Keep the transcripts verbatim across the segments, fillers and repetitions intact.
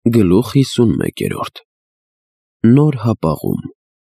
Գլուխ հիսունմեկերորդ Նոր հապաղում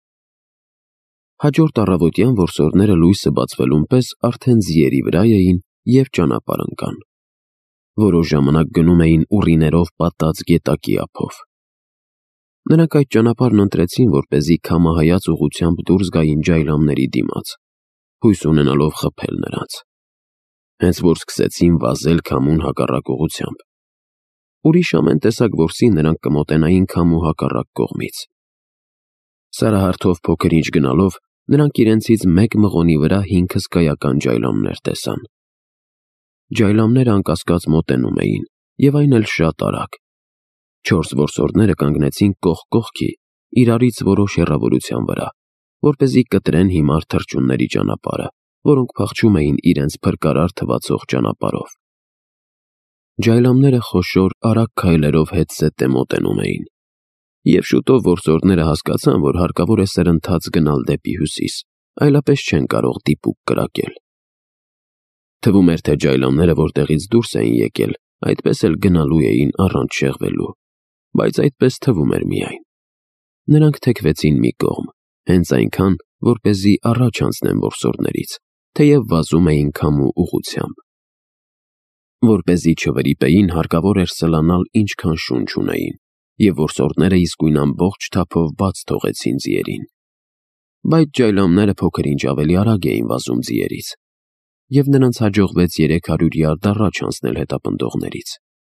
Հաջորդ առավոտյան որսորդները լույսը բացվելուն պես արդեն ձիերի վրա էին և ճանապարհ ընկան։ Որոշ ժամանակ գնում էին ուռիներով պատած գետակի ափով։ Նրանք այդ ճանապարհն ընտրեցին, որպեսզի քամահայաց ուղղությամբ դուրս գային ջայլամների դիմաց, հույս ունենալով խփել նրանց։ Հենց որ սկսեցին վազել քամուն հակառակ ուղղությամբ, ուրիշ ամեն տեսակ որսի նրանք կմոտենային քամու հակառակ կողմից։ Սարահարթով փոքր-ինչ գնալով նրանք իրենցից մեկ մղոնի վրա հինգ հսկայական ջայլամներ տեսան։ Ջայլամները անկասկած մոտենում էին, և այն էլ շատ արագ։ Չորս որսորդները կանգնեցին կողք կողքի, իրարից որոշ հեռավորության վրա, որպեսզի կտրեն հիմար թռչունների ճանապարհը, որոնք փախչում էին իրենց փրկարար թվացող ճանապարհով։ Ջայլամները խոշոր, արագ քայլերով հետզհետե մոտենում էին, և շուտով որսորդները հասկացան, որ հարկավոր է սրընթաց գնալ դեպի հյուսիս, այլապես չեն կարող դիպուկ կրակել։ Թվում էր, թե ջայլամները որտեղից դուրս էին եկել, այդպես էլ գնալու էին առանց շեղվելու, բայց այդպես թվում էր միայն։ Նրանք թեքվեցին մի կողմ, հենց այնքան, որպեսզի առաջ անցնեն որսորդներից, թեև վազում էին քամու ուղղությամբ։ Որպեսզի չվրիպեին, հարկավոր էր սլանալ ինչքան շունչ ունեին, և որսորդները իսկույն ամբողջ թափով բաց թողեցին ձիերին։ Բայց ջայլամները փոքր-ինչ ավելի արագ էին վազում ձիերից, և նրանց հաջողվեց երեք հարյուր յարդ առաջ անցնել հետապնդողներից։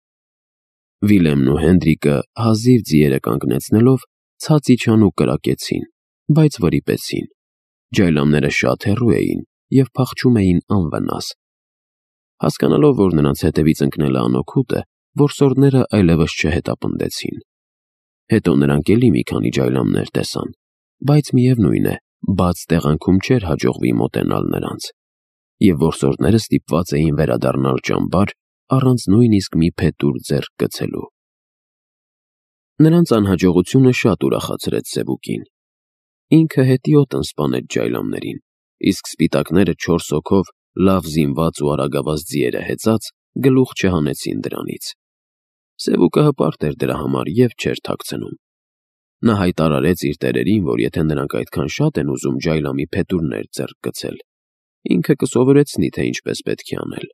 Վիլեմն ու Հենրիկը հազիվ ձիերը կանգնեցնելով ցած իջան ու կրակեցին, բայց վրիպեցին։ Ջայլամները շատ հեռու էին և փախչում էին անվնաս։ Հասկանալով, որ նրանց հետևից ընկնելը անօգուտ է, որսորդները այլևս չհետապնդեցին։ Հետո նրանք էլի մի քանի ջայլամներ տեսան, բայց միևնույն է, բաց տեղանքում չէր հաջողվի մոտենալ նրանց, և որսորդները ստիպված էին վերադառնալ ճամբար, առանց նույնիսկ մի փետուր ձեռք գցելու։ Նրանց անհաջողությունը շատ ուրախացրեց Սևուկին։ Ինքը հետիոտն սպանեց ջայլամներին, իսկ սպիտակները չորս հոգով լավ զինված ու արագավազ ձիերը հեծած գլուխ չհանեցին դրանից։ Սևուկը հպարտ էր դրա համար և չէր թաքցնում։ Նա հայտարարեց իր տերերին, որ եթե նրանք այդքան շատ են ուզում ջայլամի փետուրներ ձեռք գցել, ինքը կսովորեցնի, թե ինչպես պետք է անել։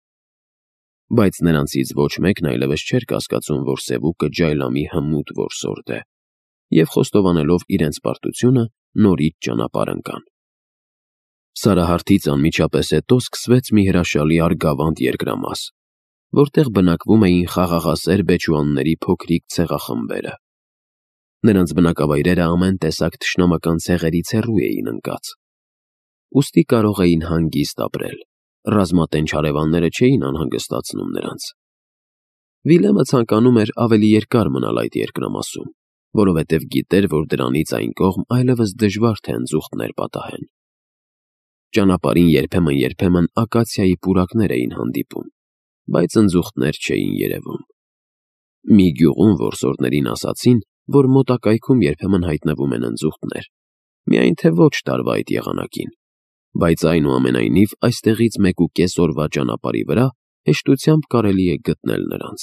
Բայց նրանցից ոչ մեկն այլևս չէր կասկածում, որ Սևուկը ջայլամի հմուտ որսորդ է, և խոստովանելով իրենց պարտությունը, նորից ճանապարհ ընկան։ Սարահարթից անմիջապես հետո սկսվեց մի հրաշալի արգավանդ երկրամաս, որտեղ բնակվում էին խաղաղասեր բեչուանների փոքրիկ ցեղախմբերը։ Նրանց բնակավայրերը ամեն տեսակ թշնամական ցեղերից հեռու էին ընկած, ուստի կարող էին հանգիստ ապրել, ռազմատենչ հարևանները չէին անհանգստացնում նրանց։ Վիլեմը ցանկանում էր ավելի երկար մնալ այդ երկրամասում, որովհետև գիտեր, որ դրանից այն կողմ այլևս դժվար թե ընձուղտներ պատահեն։ Ճանապարհին երբեմն-երբեմն ակացիայի պուրակներ էին հանդիպում, բայց ընձուղտներ չէին երևում։ Մի գյուղում որսորդներին ասացին, որ մոտակայքում երբեմն հայտնվում են ընձուղտներ, միայն թե ոչ տարվա այդ եղանակին, բայց այնուամենայնիվ այստեղից մեկուկես օրվա ճանապարհի վրա հեշտությամբ կարելի է գտնել նրանց։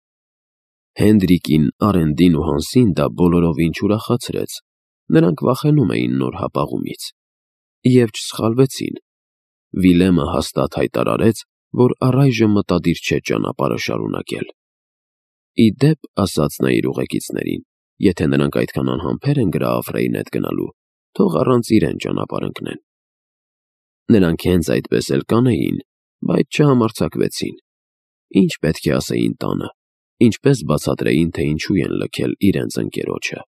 Հենրիկին, Արենդին ու Հանսին դա բոլորովին չուրախացրեց, նրանք վախենում էին նոր հապաղումից։ Եվ չսխալվեցին։ Վիլեմը հաստատ հայտարարեց, որ առայժմ մտադիր չէ ճանապարհը շարունակել։ Ի դեպ, ասաց նա իր ուղեկիցներին, եթե նրանք այդքան անհամբեր են Գրաաֆրեին հետ գնալու, թող առանց իրեն ճանապարհ ընկնեն։ Նրանք հենց այդպես էլ կանեին, բայց չհամարձակվեցին։ Ինչ պետք է ասեին տանը, ինչպես բացատրեին, թե ինչու են լքել իրենց ընկերոջը։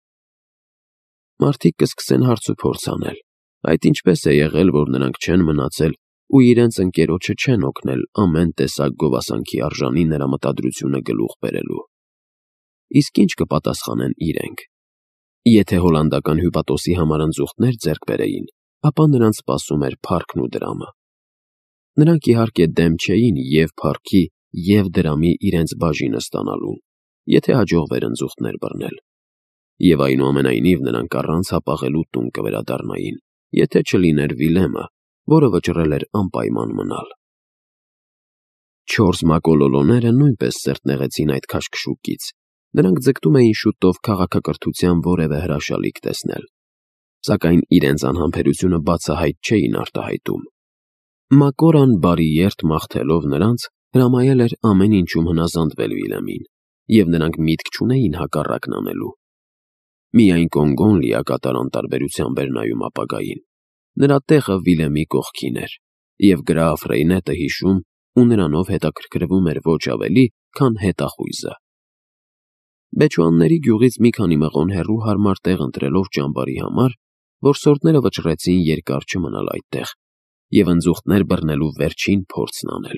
Մարդիկ կսկսեն հարց ու փորձ անել, այդ ինչպես է եղել, որ նրանք չեն մնացել ու իրենց ընկերոջը չեն օգնել ամեն տեսակ գովասանքի արժանի նրա մտադրությունը գլուխ բերելու։ Իսկ ինչ կպատասխանեն իրենք։ Եթե հոլանդական հյուպատոսի համար ընձուղտներ ձեռք բերեին, ապա նրանց սպասում էր փառքն ու դրամը։ Նրանք իհարկե դեմ չէին և փառքի, և դրամի իրենց բաժինը ստանալուն, եթե հաջողվեր ընձուղտներ բռնել։ Եվ այնուամենայնիվ նրանք առանց հապաղելու տուն կվերադառնային, եթե չլիներ Վիլեմը, որը վճռել էր անպայման մնալ։ Չորս մակոլոլոները նույնպես սրտ նեղեցին այդ քաշքշուկից Նրանք ձգտում էին շուտով քաղաքակրթության որևէ հրաշալիք տեսնել, սակայն իրենց անհամբերությունը բացահայտ չէին արտահայտում։ Մակորան բարի երթ մաղթելով նրանց, հրամայել էր ամեն ինչում հնազանդվել Վիլեմին, և նրանք միտք չունեին հակառակն անելու։ Միայն Կոնգոն լիակատար անտարբերությամբ էր նայում ապագային։ Նրա տեղը Վիլեմի կողքին էր, և գրաֆ Ռեյնետը հիշում ու նրանով հետաքրքրվում էր ոչ ավելի, քան հետախույզը։ Բեչուանների գյուղից մի քանի մղոն հեռու հարմար տեղ ընտրելով ճամբարի համար, որսորդները վճռեցին երկար չմնալ այդտեղ և ընձուղտներ բռնելու վերջին փորձն անել։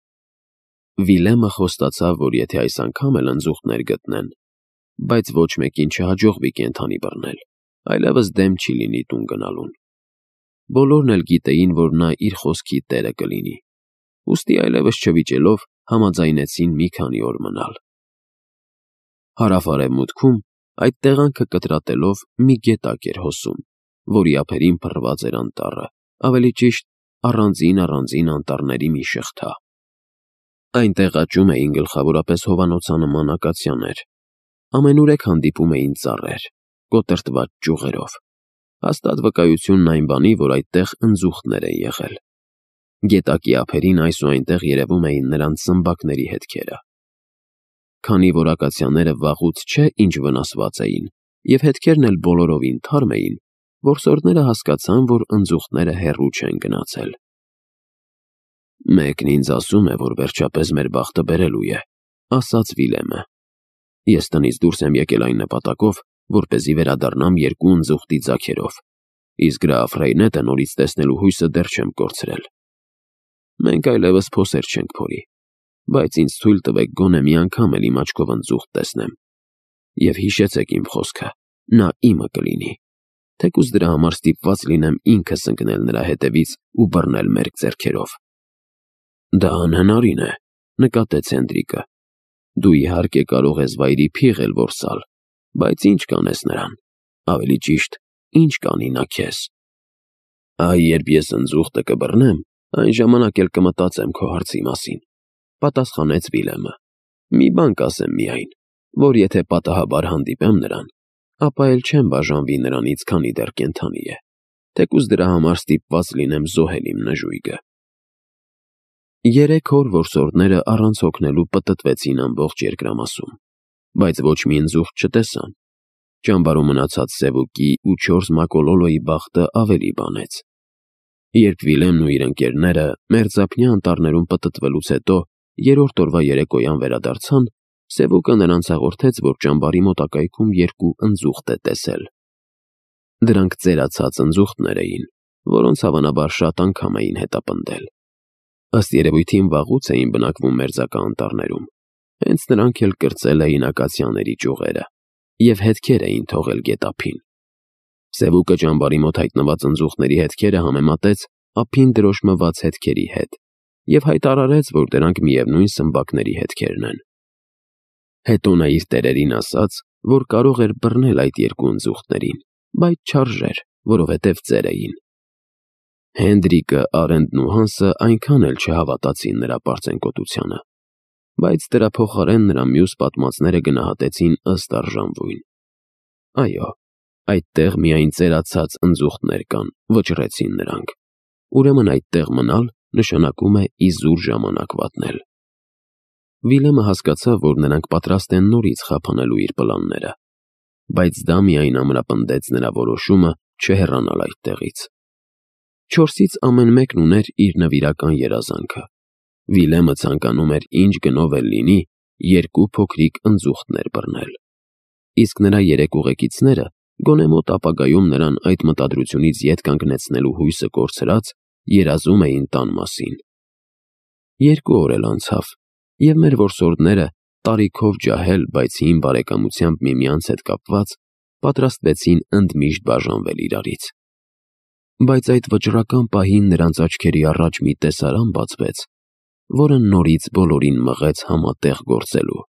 Վիլեմը խոստացավ, որ եթե այս անգամ էլ ընձուղտներ գտնեն, բայց ոչ մեկին չհաջողվի կենդանի բռնել, այլևս դեմ չի լինի տուն գնալուն։ Բոլորն էլ գիտեին, որ նա իր խոսքի տերը կլինի, ուստի այլևս չվիճելով համաձայնեցին մի քանի օր մնալ։ Հարավ-արևմուտքում այդ տեղանքը կտրատելով մի գետակ էր հոսում, որի ափերին փռված էր անտառը, ավելի ճիշտ առանձին-առանձին անտառների մի շղթա։ Այնտեղ աճում էին գլխավորապես հովանոցանման ակացիաներ, ամենուրեք հանդիպում էին ծառեր, կոտրտված ճյուղերով, հաստատ վկայությունն այն բանի, որ այդտեղ ընձուղտներ են եղել։ Գետակի ափերին այս ու այնտեղ երևում էին նրանց զմբակների հետքերը։ Քանի որ ակացիաները վաղուց չէ ինչ վնասված էին, և հետքերն էլ բոլորովին թարմ էին, որսորդները հասկացան, որ ընձուղտները հեռու չեն գնացել։ «Մեկն ինձ ասում է, որ վերջապես մեր բախտը բերելու է», ասաց Վիլեմը։ «Ես տնից դուրս եմ եկել այն նպատակով, որպեսզի վերադառնամ երկու ընձուղտի ձագերով, իսկ գրաֆ Ռեյնետը նորից տեսնելու հույսը դեռ չեմ կորցրել։ Մենք այլևս փոսեր չենք փորի, բայց ինձ թույլ տվեք գոնե մի անգամ էլ իմ աչքով ընձուղտ տեսնեմ։ Եվ հիշեցեք իմ խոսքը, նա իմը կլինի, թեկուզ դրա համար ստիպված լինեմ ինքս ընկնել նրա հետևից ու բռնել մերկ ձեռքերով»։ «Դա անհնարին է», նկատեց Հենդրիկը։ «Դու իհարկե կարող ես վայրի փիղ էլ որսալ, բայց ինչ կանես նրան, ավելի ճիշտ, ինչ կանի նա քեզ»։ «Այ երբ ես ընձուղտը կբռնեմ, այն ժամանակ էլ կմտածեմ քո հարցի մասին», պատասխանեց Վիլեմը։ «Մի բան կասեմ միայն, որ եթե պատահաբար հանդիպեմ նրան, ապա էլ չեմ բաժանվի նրանից, քանի դեռ կենդանի է, թեկուզ դրա համար ստիպված լինեմ զոհել իմ նժույգը»։ Երեք օր որսորդները առանց հոգնելու պտտվեցին ամբողջ երկրամասում, բայց ոչ մի ընձուղտ չտեսան։ Ճամբարում մնացած Սևուկի ու չորս Մակոլոլոյի բախտը ավելի բանեց։ Երբ Վիլեմն ու իր ընկերները մերձափնյա անտառներում պտտվելուց հետո երրորդ օրվա երեկոյան վերադարձան, Սևուկը նրանց հաղորդեց, որ ճամբարի մոտակայքում երկու ընձուղտ է տեսել։ Դրանք ծերացած ընձուղտներ էին, որոնց հավանաբար շատ անգամ էին հետապնդել։ Ըստ երևույթին վաղուց էին բնակվում մերձակա անտառներում, հենց նրանք էլ կրծել էին ակացիաների ճյուղերը և հետքեր էին թողել գետափին։ Սևուկը ճամբարի մոտ հայտնված ընձուղտների հետքերը համեմատեց ափին դրոշմված հետքերի հետ և հայտարարեց, որ դրանք միևնույն սմբակների հետքերն են։ Հետո նա իր տերերին ասաց, որ կարող էր բռնել այդ երկու ընձուղտներին, բայց չարժեր, որովհետև ծեր էին։ Հենդրիկը, Արենդն ու Հանսը այնքան էլ չհավատացին նրա պարծենկոտությանը, բայց դրա փոխարեն նրա մյուս պատմածները գնահատեցին ըստ արժանվույն։ «Այո, այդտեղ միայն ծերացած ընձուղտներ կան», վճռեցին նրանք։ «Ուրեմն այդտեղ մնալ նշանակում է իզուր ժամանակ վատնել»։ Վիլեմը հասկացավ, որ նրանք պատրաստ են նորից խափանելու իր պլանները, բայց դա միայն ամրապնդեց նրա որոշումը չհեռանալ այդտեղից։ Չորսից ամեն մեկն ուներ իր նվիրական երազանքը։ Վիլեմը ցանկանում էր ինչ գնով էլ լինի երկու փոքրիկ ընձուղտներ բռնել, իսկ նրա երեք ուղեկիցները գոնե մոտ ապագայում նրան այդ մտադրությունից ետ կանգնեցնելու հույսը կորցրած, երազում էին տան մասին։ Երկու օր էլ անցավ, և մեր որսորդները, տարիքով ջահել, բայց հին բարեկամությամբ միմյանց հետ կապված, պատրաստվեցին ընդմիշտ բաժանվել իրարից։ Բայց այդ վճռական պահին նրանց աչքերի առաջ մի տեսարան բացվեց, որը նորից բոլորին մղեց համատեղ գործելու։